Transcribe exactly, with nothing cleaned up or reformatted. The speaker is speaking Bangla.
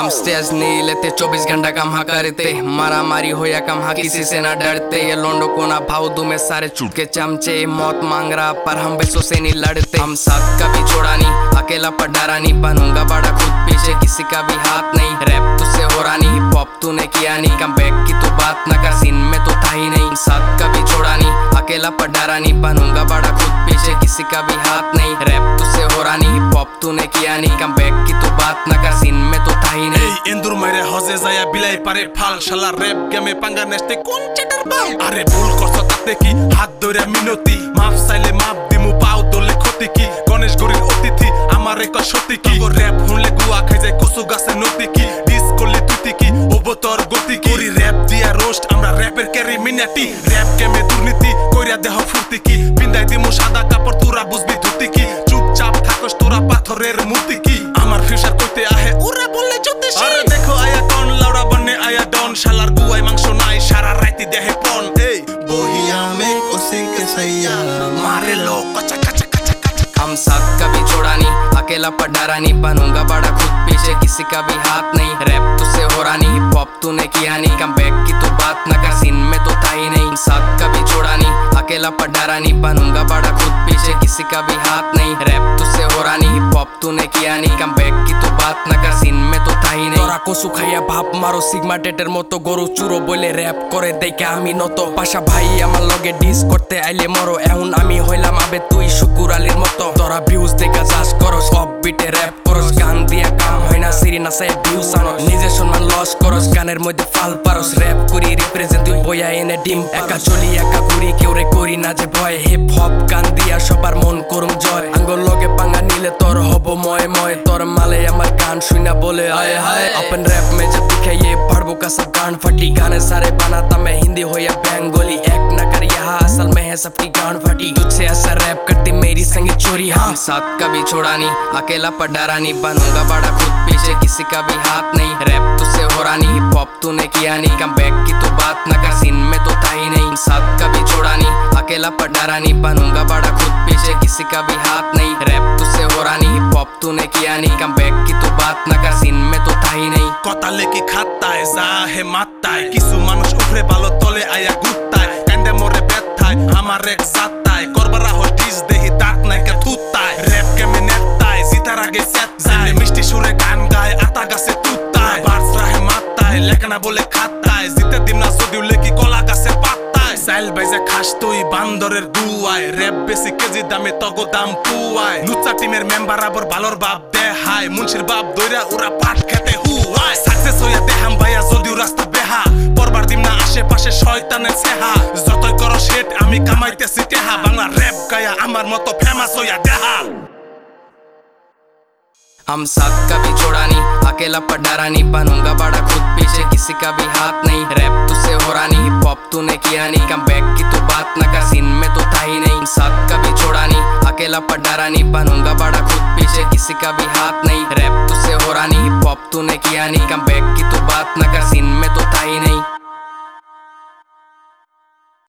हम स्टेज नहीं लेते, चौबीस घंटा काम हाँ करते, मारा मारी हो या कम हाँ किसी से ना डरते। ये लोंडो को ना भाव दूं मैं सारे चुट के चमचे, मौत मांग रहा पर हम बेसों से नहीं लड़ते। हम साथ कभी छोड़ा नहीं, अकेला पर डरा नहीं, बनूंगा बड़ा खुद पीछे किसी का भी हाथ नहीं। रैप तुझसे हो रहा नहीं, हिप हॉप तूने किया नहीं, कम बैक की तो बात ना कर, सीन में तो था ही नहीं। साथ कभी छोड़ा नहीं, अकेला पर डरा नहीं, बनूंगा बड़ा खुद पीछे किसी का भी हाथ नहीं। रैप तुझसे हो रहा नहीं, हिप हॉप तूने किया नहीं, कम बैक की तो बात ना कर, सीन में तो था ही नहीं। ইন্দুর মাইরে হজে যায় বিলাই পারে ফাল, শালা র‍্যাপ গেমে পাঙ্গা নেস্তে কোন চেটার বাল। আরে ভুল করছ তাতে কি, হাত ধরে মিনতি, মাপ চাইলে মাপ দিমু, পাও দলে ক্ষতি কি। গণেশ গরির অতিথি আমারে কয় সত্যি কি, র‍্যাপ শুনলে গুয়া খাই যায় কচু গাছে নতি কি। ডিস করলে তুই কি ওবো তোর গতি কি, র‍্যাপ দিয়া রোস্ট আমরা র‍্যাপের ক্যারি মিনাটি। র‍্যাপ গেমে দুর্নীতি কইরা দেহ ফুর্তি কি, পিন্দাই দিমু সাদা কাপড় তোরা বুঝবি ধুতি কি। চুপচাপ থাকস তোরা পাথরের মূর্তি কি, আমার ফিউচার কইতে আহে ওরা বললে জ্যোতিষী। আরে দেখো আয়া টন লাউড়া বনে আয়া ডন, শালার গুয়ায় মাংস নাই সারা রাইতি দেহে পন। এই बोहिया में उसी के सैया मारे लो कचा कचा कचा कचा। हम साथ कभी छोड़ा नहीं, अकेला पर डरा नहीं, बनूंगा बड़ा खुद पीछे किसी का भी हाथ नहीं। रैप तुझसे हो रहा नहीं, हिप हॉप तूने किया नहीं, कम बैक की तो बात ना कर, सीन में तो था ही नहीं। साथ कभी छोड़ा नहीं, अकेला पर डरा नहीं, बनूंगा बड़ा खुद पीछे किसी का भी हाथ नहीं। रैप तुझसे हो रहा नहीं, हिप हॉप तूने किया नहीं, कम बैक की तो बात ना कर, सीन में तो था ही नहीं। তোরা কসু খাইয়া ভাব মারো সিগমা টেটের মতো, গরু চুরো বলে র‍্যাপ করে দেখে আমি নত। পাশা ভাই আমার লগে ডিস করতে আইলে মরো, এখন আমি হইলাম আবে তুই শুকুর আলীর মতো। তোরা ভিউজ দেখা যাস করস, সব বিটে র‍্যাপ করস, গান দিয়া কাম হয় না, সিরি না সাই ভিউজ আনো, নিজের সম্মান লস করস, গানের মধ্যে ফাল পারস। র‍্যাপ করি রিপ্রেজেন্ট তুই বইয়া এনে ডিম, একা চলি একা ঘুরি কেউ রে করি না যে ভয়। হিপ হপ গান দিয়া সবার মন করুম জয়, আঙ্গুল লগে পাঙ্গা নিলে তোর হব ময় ময়। তোর মালে আমার গান শুনা বলে हाय हाय। अपन रैप में जब दिखे ये भड़बों का सब गान फटी, गाने सारे बनाता मैं हिंदी हो या बंगाली, एक्ट ना कर यहाँ असल में है सबकी गान फटी। तुझसे ऐसा रैप करती मेरी संगीत चोरी। हाँ साथ कभी छोड़ा नहीं, अकेला पर डरा नहीं, बनूंगा बड़ा खुद पीछे किसी का भी हाथ नहीं। रैप तुझसे हो रहा नहीं, हिप हॉप तूने किया नहीं, कम बैक की तो बात ना कर, सीन में तो था ही नहीं। साथ कभी छोड़ा नहीं, अकेला पर डरा नहीं, बनूंगा बड़ा खुद पीछे किसी का भी हाथ नहीं। रैप तुझसे हो रहा नहीं, हिप हॉप तूने किया नहीं, कम बैक की तो बात ना कर, सीन में तो था ही नहीं। কথা লেকি খাত্তায় যাহে মাত্তায়, কিছু মানুষ উপরে ভালো তলে আয়া গুত্তায়, কান্দে মরে ব্যথায় আমার এক সাত্তায়, করবারা হো ডিস দেহি দাঁত নাইকা থুত্তায়। র‍্যাপ কেমে নেত্তায় জিতার আগে সেত্তায়, মিষ্টি সুরে গান গায় আতা গাছে তুত্তায়, বার্স রাহে মাত্তায় লেখানা বলে খাত্তায়, জিতে দিম না যদিও লেকি কলা গাছে পাত্তায়। সাইল বাইজা খাস তুই বান্দরের গুয়ায়, র‍্যাপ বেশি কেজি দামে তগো দাম পুয়ায়। লুচ্চা টিমের মেম্বার আবার ভালোর বাপ দেহায়, মুন্সির বাপ দইরা ওরা পাট খেতে হুয়ায়। সাকসেস হইয়া দেহাম ভাইয়া যদিও রাস্তা বেহা, পরবার দিম না আশেপাশে শয়তানের চেহা, যতই করো সেট আমি কামাইতেছি টেহা, বাংলা র‍্যাপ গায়া আমার মতো ফেমাস হইয়া দেহা। हम साथ कभी छोड़ा नहीं, अकेला पर डरा नहीं, बनूंगा बड़ा खुद पीछे किसी का भी हाथ नहीं। रैप तुझसे हो रहा नहीं, हिप हॉप तूने किया नहीं, कम बैक की तो बात ना कर, सीन में तो था ही नहीं। साथ कभी छोड़ा नहीं, अकेला पर डरा नहीं, बनूंगा बड़ा खुद पीछे किसी का भी हाथ नहीं। रैप तुझसे हो रहा नहीं, हिप हॉप तूने किया नहीं, कम बैक की तो बात ना कर, सीन में तो था ही नहीं।